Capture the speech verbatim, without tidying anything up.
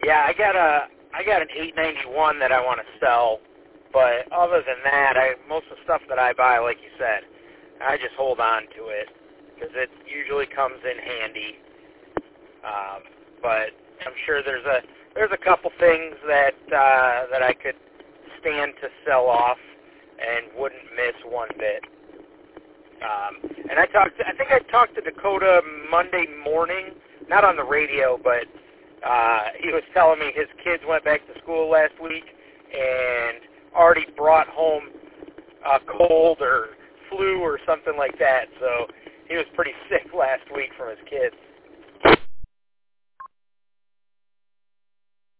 Yeah, I got a I got an eight ninety-one that I want to sell, but other than that, I most of the stuff that I buy, like you said, I just hold on to it because it usually comes in handy. Um, but I'm sure there's a there's a couple things that uh, that I could stand to sell off and wouldn't miss one bit. Um, and I talked. To, I think I talked to Dakota Monday morning, not on the radio, but uh, he was telling me his kids went back to school last week and already brought home a cold or flu or something like that. So he was pretty sick last week from his kids.